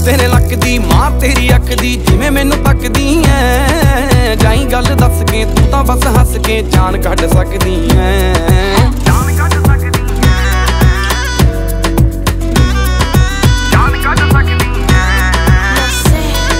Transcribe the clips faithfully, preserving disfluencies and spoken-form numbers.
ਤੇਰੇ ਲੱਕ ਦੀ ਮਾਂ ਤੇਰੀ ਅੱਖ ਦੀ ਜਿਵੇਂ ਮੈਨੂੰ ਤੱਕਦੀ ਐ। ਜਾਈ ਗੱਲ ਦੱਸ ਕੇ ਤੂੰ ਤਾਂ ਬਸ ਹੱਸ ਕੇ ਜਾਨ ਕੱਢ ਸਕਦੀ ਐ। ਜਾਨ ਕੱਢ ਸਕਦੀ ਐ, ਜਾਨ ਕੱਢ ਸਕਦੀ ਐ।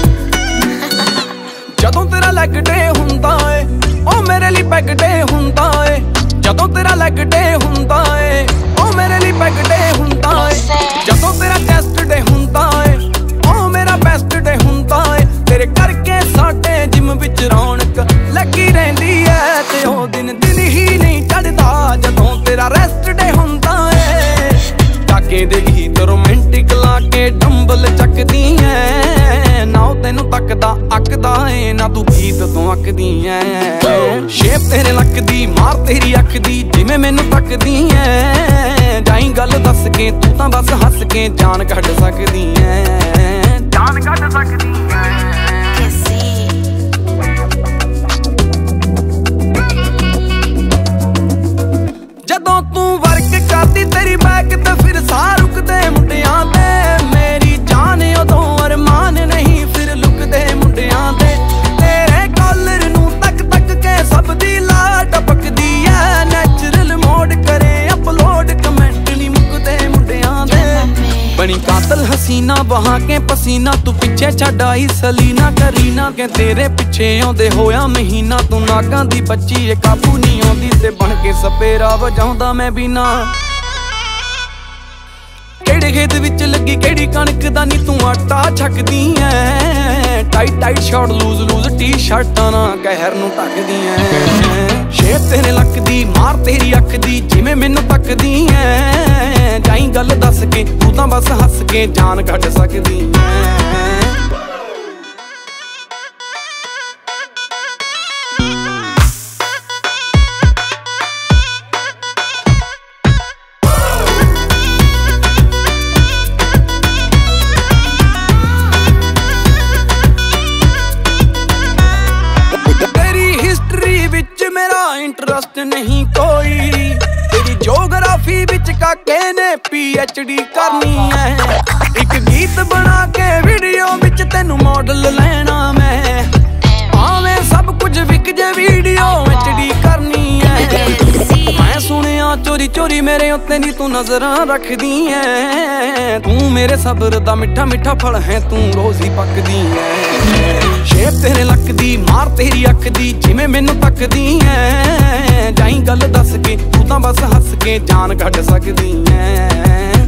ਜਦੋਂ ਤੇਰਾ ਲੈਗ ਡੇ ਹੁੰਦਾ ਏ ਉਹ ਮੇਰੇ ਲਈ ਪੈਗ ਡੇ ਹੁੰਦਾ ਏ। ਜਦੋਂ ਤੇਰਾ ਲੈਗ ਡੇ ਹੁੰਦਾ ਏ ਉਹ ਮੇਰੇ ਲਈ ਪੈਗ ਡੇ ਹੁੰਦਾ ਏ। ਜਦੋਂ ਤੇਰਾ ਚੈਸਟ ਡੇ ਹੁੰਦਾ ਏ ਉਹ ਮੇਰਾ ਬੈਸਟ ਡੇ ਹੁੰਦਾ ਏ। ਤੇਰੇ ਕਰਕੇ ਸਾਡੇ ਜਿਮ ਵਿੱਚ ਰੌਣਕ ਲੱਗੀ ਰਹਿੰਦੀ ਐ ਤੇ ਉਹ ਦਿਨ ਦਿਨ ਹੀ ਨਹੀਂ ਚੜਦਾ ਜਦੋਂ ਤੇਰਾ ਰੈਸਟ ਡੇ ਹੁੰਦਾ ਏ। ਟਾਕੇ ਦੇ ਗੀਤ ਰੋਮਾਂਟਿਕ ਲਾ ਕੇ ਡੰਬਲ ਚੱਕਦੀ ਐ। ਨਾ ਉਹ ਤੈਨੂੰ ਤੱਕਦਾ ਅੱਕਦਾ ਏ ਨਾ ਤੂੰ ਗੀਤ ਤੋਂ ਅੱਕਦੀ ਐ। ਸ਼ੇਪ ਤੇਰੇ ਲੱਕ ਦੀ ਮਾਰ ਤੇਰੀ ਅੱਖ ਦੀ ਜਿਵੇਂ ਮੈਨੂੰ ਤੱਕਦੀ ਐ। ਜਾਈ ਗੱਲ ਦੱਸ ਕੇ ਤੂੰ ਤਾਂ ਬਸ ਹੱਸ ਕੇ ਜਾਨ ਕੱਢ ਸਕਦੀ ਐ। ਜਾਨ ਕੱਢ ਸਕਦੀ ਐ। ਜਦੋਂ ਤੂੰ ਵਰਕ ਕਰਦੀ ਤੇਰੀ ਬੈਕ ਤੇ ਫਿਰ ਸਾਹ ਰੁਕਦੇ ਮੁੰਡਿਆਂ ਦੇ। ਮੇਰੀ ਜਾਨ ਉਦੋਂ ਅਰਮਾਨ ਨਹੀਂ ਫਿਰ ਲੁਕਦੇ ਮੁੰਡਿਆਂ ਦੇ। ਤੇਰੇ ਕਾਲਰ ਨੂੰ ਤੱਕ ਤੱਕ ਕੇ ਸਭ ਦੀ ਲਾ ਟਪਕਦੀ ਐ। ਨੈਚੁਰਲ ਮੋਡ ਕਰੇ ਅਪਲੋਡ ਕਮੈਂਟ ਨਹੀਂ ਮੁੱਕਦੇ ਮੁੰਡਿਆਂ ਦੇ। ਬਣੀ ਕਾਤਲ ਹਸੀਨਾ ਬਹਾ ਕੇ ਪਸੀਨਾ ਤੂੰ ਪਿੱਛੇ ਛੱਡ ਆਈ ਸਲੀਨਾ ਕਰੀਨਾ ਕੇ ਤੇਰੇ ਪਿੱਛੇ ਆਉਂਦੇ ਹੋਇਆ ਮਹੀਨਾ। ਤੂੰ ਨਾਗਾਂ ਦੀ ਬੱਚੀ ਏ ਕਾਬੂ ਨਹੀਂ ਆਉਂਦੀ ਤੇ ਬਣ ਕੇ ਸਪੇਰਾ ਵਜਾਉਂਦਾ ਮੈਂ ਬਿਨਾ। ਕਿਹੜੇ ਖੇਤ ਵਿੱਚ ਲੱਗੀ ਕਿਹੜੀ ਕਣਕ ਦਾ ਨੀ ਤੂੰ ਆਟਾ ਛਕਦੀ ਐ। Tight tight short loose loose T ਸ਼ਰਟਾਂ ਨਾ ਕਹਿਰ ਨੂੰ ਢੱਕਦੀ ਐ। ਸ਼ੇਪ ਤੇਰੇ ਲੱਕ ਦੀ ਮਾਰ ਤੇਰੀ ਅੱਖ ਦੀ ਜਿਵੇਂ ਮੈਨੂੰ ਤੱਕਦੀ ਐ। ਜਾਈ ਗੱਲ ਦੱਸ ਕੇ ਤੂੰ ਤਾਂ ਬਸ ਹੱਸ ਕੇ ਜਾਨ ਕੱਢ ਸਕਦੀ ਐ। ਮੇਰਾ ਇੰਟਰਸਟ ਨਹੀਂ ਕੋਈ ਤੇਰੀ ਜੋਗਰਾਫੀ ਵਿੱਚ ਕਾਕੇ ਨੇ ਪੀ ਐਚ ਡੀ ਕਰਨੀ ਐ। ਇੱਕ ਗੀਤ ਬਣਾ ਕੇ ਵੀਡੀਓ ਵਿੱਚ ਤੈਨੂੰ ਮਾਡਲ ਲੈਣਾ ਮੈਂ। ਭਾਵੇਂ ਸਭ ਕੁਝ ਵਿਕ ਜੇ ਵੀਡੀਓ ਐਚ ਡੀ ਕਰਨੀ ਐ। ਮੈਂ ਸੁਣਿਆ ਚੋਰੀ ਚੋਰੀ ਮੇਰੇ ਉੱਤੇ ਨੀ ਤੂੰ ਨਜ਼ਰਾਂ ਰੱਖਦੀ ਐ। ਤੂੰ ਮੇਰੇ ਸਬਰ ਦਾ ਮਿੱਠਾ ਮਿੱਠਾ ਫਲ ਹੈ ਤੂੰ ਰੋਜ਼ ਹੀ ਪੱਕਦੀ ਐ। ਸ਼ੇਪ ਤੇਰੇ ਲੱਕ ਦੀ ਮਾਰ ਤੇਰੀ ਅੱਖ ਦੀ ਜਿਵੇਂ ਮੈਨੂੰ ਤੱਕਦੀ ਐ। ਜਾਈ ਗੱਲ ਦੱਸ ਕੇ ਤੂੰ ਤਾਂ ਬਸ ਹੱਸ ਕੇ ਜਾਨ ਕੱਢ ਸਕਦੀ ਐ।